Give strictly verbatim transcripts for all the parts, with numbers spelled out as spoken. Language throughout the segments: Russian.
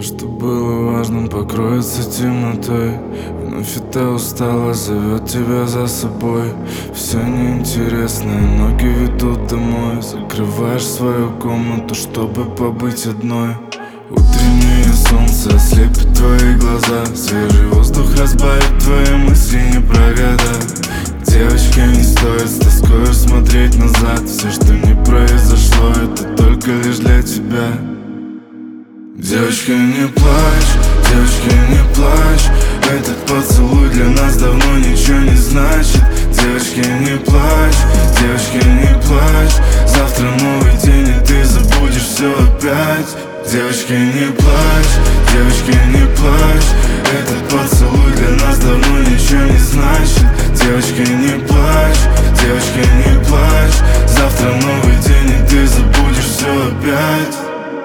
что было важным, покроется темнотой. Вновь эта усталость зовет тебя за собой. Все неинтересное, ноги ведут домой. Закрываешь свою комнату, чтобы побыть одной. Утреннее солнце ослепит твои глаза. Свежий воздух разбавит твои мысли не про года. Девочка, не стоит с тоскою смотреть назад. Все, что не произошло, это только лишь для тебя. Девочка, не плачь, девочка, не плачь. Этот поцелуй для нас давно ничего не значит. Девочка, не плачь, девочка, не плачь. Завтра новый день, и ты забудешь все опять. Девочка, не плачь, девочка, не плачь. Этот поцелуй для нас давно ничего не значит. Девочка, не плачь, девочка, не плачь. Завтра новый день, и ты забудешь все опять.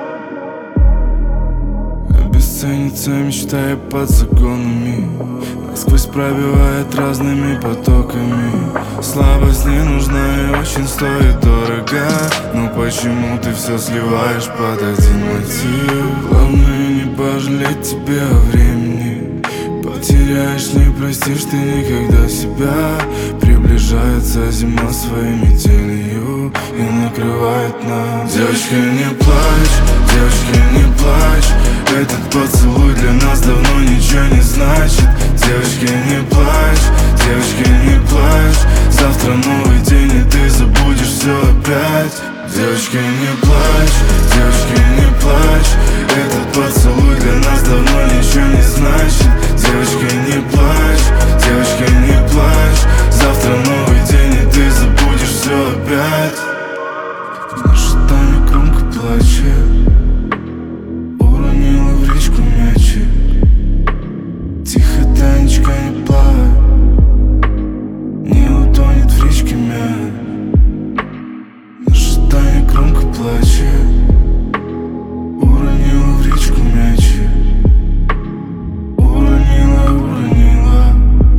Обесценится мечта и под законами, насквозь пробивает разными потоками. Слабость не нужна и очень стоит дорого. Но почему ты все сливаешь под один мотив? Главное не пожалеть тебе о времени. Потеряешь, не простишь ты никогда себя. Приближается зима своей метелью и накрывает нас. Девочка, не плачь, девочка, не плачь. Этот поцелуй для нас давно ничего не значит. Девочка, не плачь, девочка, не плачь. Завтра новый день, и ты забудешь все опять. Девочка, не плачь, девочка, не плачь. Этот поцелуй для нас давно ничего не значит. Девочка, не плачь, девочка, не плачь. Завтра новый день, и ты забудешь все опять. Наша Таня громко плачет, уронила в речку мячик. Тихо, Танечка, не плачь, не утонет в речке мяч. Наша Таня громко плачет, уронила в речку мячик. Уронила, уронила,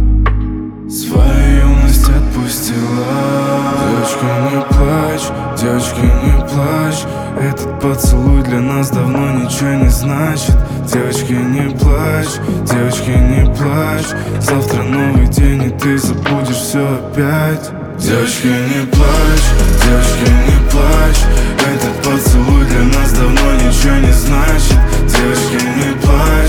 свою юность отпустила. Девочка, не плачь, девочка, не плачь. Этот поцелуй для нас давно ничего не значит. Девочка, не плачь, девочка, не плачь. Завтра новый день, и ты забудешь все опять. Девочка, не плачь, девочка, не плачь. Этот поцелуй для нас давно ничего не значит. Девочка, не плачь,